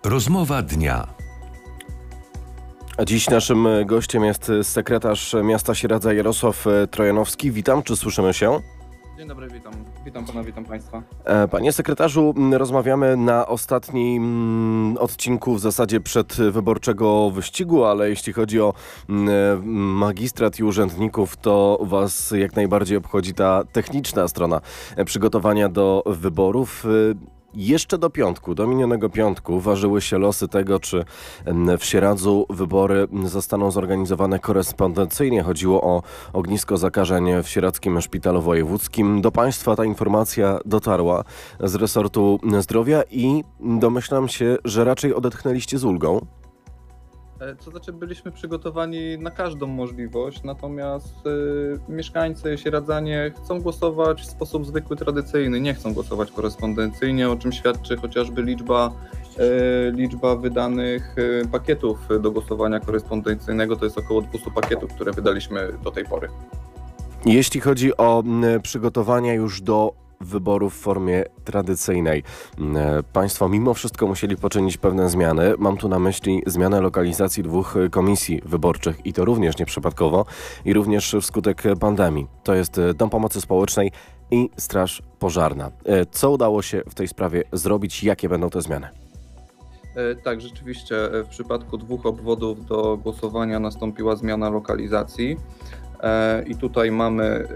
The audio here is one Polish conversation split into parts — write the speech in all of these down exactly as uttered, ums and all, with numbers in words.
Rozmowa dnia. A dziś naszym gościem jest sekretarz miasta Sieradza Jarosław Trojanowski. Witam, czy słyszymy się? Dzień dobry, witam. Witam pana, witam państwa. Panie sekretarzu, rozmawiamy na ostatnim odcinku w zasadzie przedwyborczego wyścigu, ale jeśli chodzi o magistrat i urzędników, to was jak najbardziej obchodzi ta techniczna strona przygotowania do wyborów. Jeszcze do piątku, do minionego piątku ważyły się losy tego, czy w Sieradzu wybory zostaną zorganizowane korespondencyjnie. Chodziło o ognisko zakażeń w Sieradzkim Szpitalu Wojewódzkim. Do państwa ta informacja dotarła z resortu zdrowia i domyślam się, że raczej odetchnęliście z ulgą. To znaczy byliśmy przygotowani na każdą możliwość, natomiast y, mieszkańcy Sieradzanie chcą głosować w sposób zwykły, tradycyjny, nie chcą głosować korespondencyjnie, o czym świadczy chociażby liczba, y, liczba wydanych y, pakietów do głosowania korespondencyjnego. To jest około dwieście pakietów, które wydaliśmy do tej pory. Jeśli chodzi o m, przygotowania już do wyborów w formie tradycyjnej. Państwo mimo wszystko musieli poczynić pewne zmiany. Mam tu na myśli zmianę lokalizacji dwóch komisji wyborczych i to również nieprzypadkowo i również wskutek pandemii. To jest Dom Pomocy Społecznej i Straż Pożarna. Co udało się w tej sprawie zrobić? Jakie będą te zmiany? Tak, rzeczywiście w przypadku dwóch obwodów do głosowania nastąpiła zmiana lokalizacji. I tutaj mamy,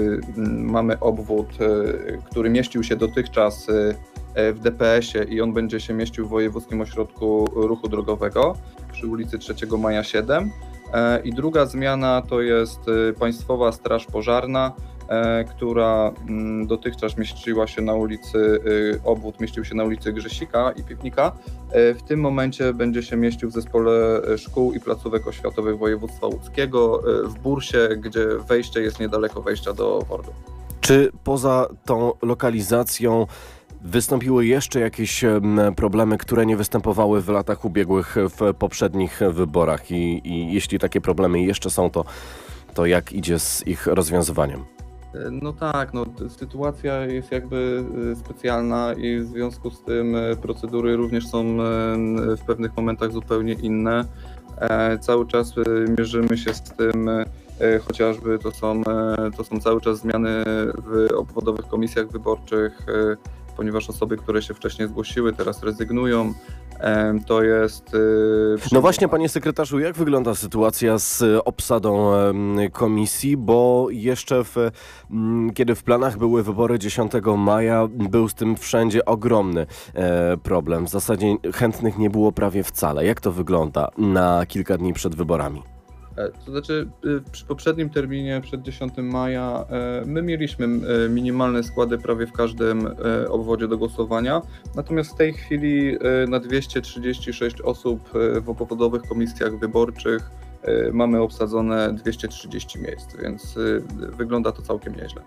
mamy obwód, który mieścił się dotychczas w D P S ie i on będzie się mieścił w Wojewódzkim Ośrodku Ruchu Drogowego przy ulicy trzeciego Maja siedem. I druga zmiana to jest Państwowa Straż Pożarna, która dotychczas mieściła się na ulicy, obwód mieścił się na ulicy Grzesika i Piwnika. W tym momencie będzie się mieścił w Zespole Szkół i Placówek Oświatowych Województwa Łódzkiego w Bursie, gdzie wejście jest niedaleko wejścia do Wordu. Czy poza tą lokalizacją wystąpiły jeszcze jakieś problemy, które nie występowały w latach ubiegłych w poprzednich wyborach? I, i jeśli takie problemy jeszcze są, to, to jak idzie z ich rozwiązywaniem? No tak, no, sytuacja jest jakby specjalna i w związku z tym procedury również są w pewnych momentach zupełnie inne. Cały czas mierzymy się z tym, chociażby to są, to są cały czas zmiany w obwodowych komisjach wyborczych, ponieważ osoby, które się wcześniej zgłosiły, teraz rezygnują. To jest... No właśnie, panie sekretarzu, jak wygląda sytuacja z obsadą komisji, bo jeszcze w, kiedy w planach były wybory dziesiątego maja, był z tym wszędzie ogromny problem. W zasadzie chętnych nie było prawie wcale. Jak to wygląda na kilka dni przed wyborami? To znaczy przy poprzednim terminie, przed dziesiątego maja, my mieliśmy minimalne składy prawie w każdym obwodzie do głosowania, natomiast w tej chwili na dwieście trzydzieści sześć osób w obwodowych komisjach wyborczych mamy obsadzone dwieście trzydzieści miejsc, więc wygląda to całkiem nieźle.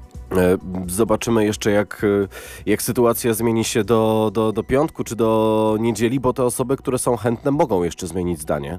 Zobaczymy jeszcze, jak, jak sytuacja zmieni się do, do, do piątku czy do niedzieli, bo te osoby, które są chętne, mogą jeszcze zmienić zdanie.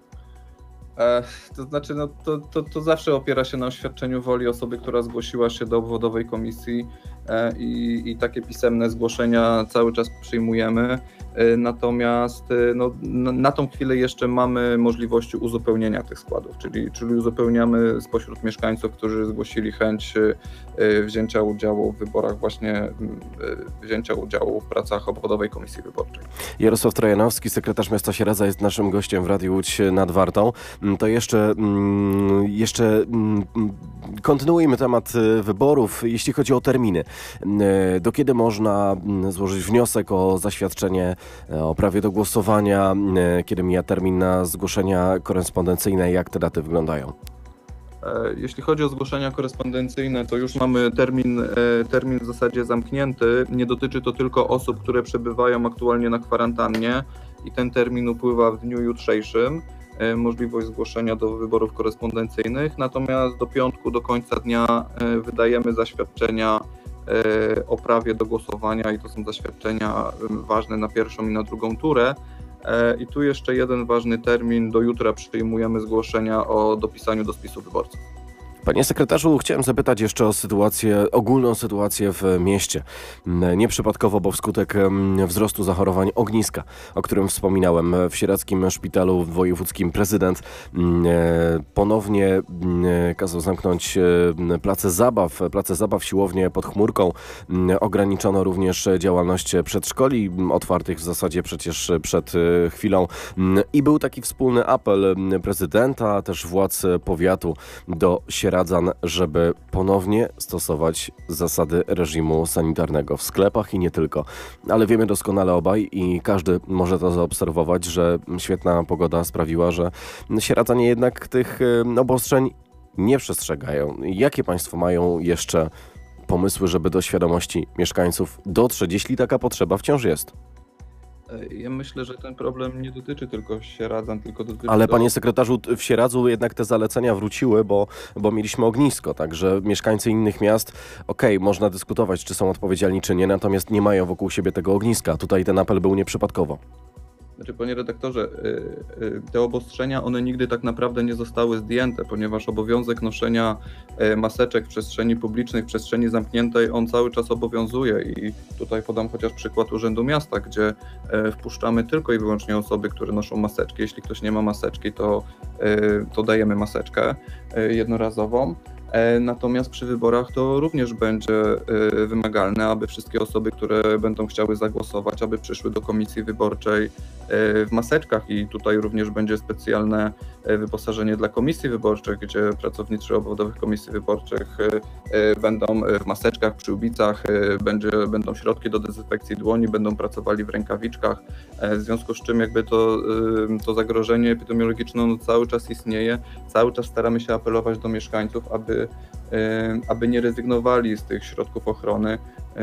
To znaczy, no, to, to, to zawsze opiera się na oświadczeniu woli osoby, która zgłosiła się do obwodowej komisji i, i takie pisemne zgłoszenia cały czas przyjmujemy. Natomiast no, na tą chwilę jeszcze mamy możliwości uzupełnienia tych składów, czyli, czyli uzupełniamy spośród mieszkańców, którzy zgłosili chęć wzięcia udziału w wyborach, właśnie wzięcia udziału w pracach obwodowej komisji wyborczej. Jarosław Trojanowski, sekretarz miasta Sieradza, jest naszym gościem w Radiu Łódź nad Wartą. To jeszcze, jeszcze kontynuujmy temat wyborów, jeśli chodzi o terminy. Do kiedy można złożyć wniosek o zaświadczenie o prawie do głosowania, kiedy mija termin na zgłoszenia korespondencyjne, jak te daty wyglądają? Jeśli chodzi o zgłoszenia korespondencyjne, to już mamy termin, termin w zasadzie zamknięty. Nie dotyczy to tylko osób, które przebywają aktualnie na kwarantannie i ten termin upływa w dniu jutrzejszym. Możliwość zgłoszenia do wyborów korespondencyjnych, natomiast do piątku, do końca dnia wydajemy zaświadczenia o prawie do głosowania i to są zaświadczenia ważne na pierwszą i na drugą turę. I tu jeszcze jeden ważny termin, do jutra przyjmujemy zgłoszenia o dopisaniu do spisu wyborców. Panie sekretarzu, chciałem zapytać jeszcze o sytuację, ogólną sytuację w mieście. Nieprzypadkowo, bo wskutek wzrostu zachorowań ogniska, o którym wspominałem, w Sieradzkim Szpitalu Wojewódzkim prezydent ponownie kazał zamknąć place zabaw, place zabaw, siłownie pod chmurką. Ograniczono również działalność przedszkoli, otwartych w zasadzie przecież przed chwilą. I był taki wspólny apel prezydenta, też władz powiatu do Sieradzan, żeby ponownie stosować zasady reżimu sanitarnego w sklepach i nie tylko. Ale wiemy doskonale obaj i każdy może to zaobserwować, że świetna pogoda sprawiła, że Sieradzanie jednak tych obostrzeń nie przestrzegają. Jakie państwo mają jeszcze pomysły, żeby do świadomości mieszkańców dotrzeć, jeśli taka potrzeba wciąż jest? Ja myślę, że ten problem nie dotyczy tylko Sieradzan, tylko dotyczy... Ale do... panie sekretarzu, w Sieradzu jednak te zalecenia wróciły, bo, bo mieliśmy ognisko, także mieszkańcy innych miast, okej, okay, można dyskutować, czy są odpowiedzialni, czy nie, natomiast nie mają wokół siebie tego ogniska. Tutaj ten apel był nieprzypadkowo. Znaczy, panie redaktorze, te obostrzenia, one nigdy tak naprawdę nie zostały zdjęte, ponieważ obowiązek noszenia maseczek w przestrzeni publicznej, w przestrzeni zamkniętej, on cały czas obowiązuje i tutaj podam chociaż przykład Urzędu Miasta, gdzie wpuszczamy tylko i wyłącznie osoby, które noszą maseczki. Jeśli ktoś nie ma maseczki, to, to dajemy maseczkę jednorazową. Natomiast przy wyborach to również będzie wymagalne, aby wszystkie osoby, które będą chciały zagłosować, aby przyszły do komisji wyborczej w maseczkach i tutaj również będzie specjalne wyposażenie dla komisji wyborczych, gdzie pracownicy obwodowych komisji wyborczych będą w maseczkach, przyłbicach, będzie, będą środki do dezynfekcji dłoni, będą pracowali w rękawiczkach, w związku z czym jakby to, to zagrożenie epidemiologiczne no, cały czas istnieje, cały czas staramy się apelować do mieszkańców, aby aby nie rezygnowali z tych środków ochrony,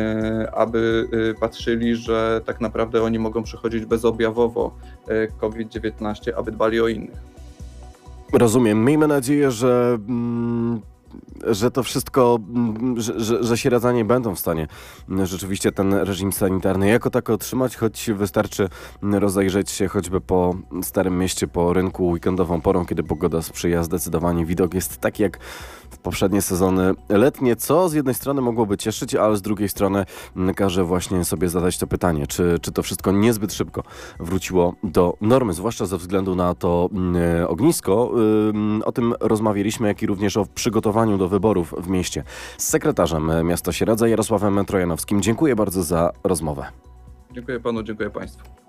aby patrzyli, że tak naprawdę oni mogą przechodzić bezobjawowo kowid dziewiętnaście, aby dbali o innych. Rozumiem. Miejmy nadzieję, że... że to wszystko, że, że, że Sieradzanie będą w stanie rzeczywiście ten reżim sanitarny jako tak otrzymać, choć wystarczy rozejrzeć się choćby po Starym Mieście, po rynku weekendową porą, kiedy pogoda sprzyja. Zdecydowanie widok jest taki jak w poprzednie sezony letnie, co z jednej strony mogłoby cieszyć, ale z drugiej strony każe właśnie sobie zadać to pytanie, czy, czy to wszystko niezbyt szybko wróciło do normy, zwłaszcza ze względu na to ognisko. O tym rozmawialiśmy, jak i również o przygotowaniu do wyborów w mieście z sekretarzem miasta Sieradza Jarosławem Trojanowskim. Dziękuję bardzo za rozmowę. Dziękuję panu, dziękuję państwu.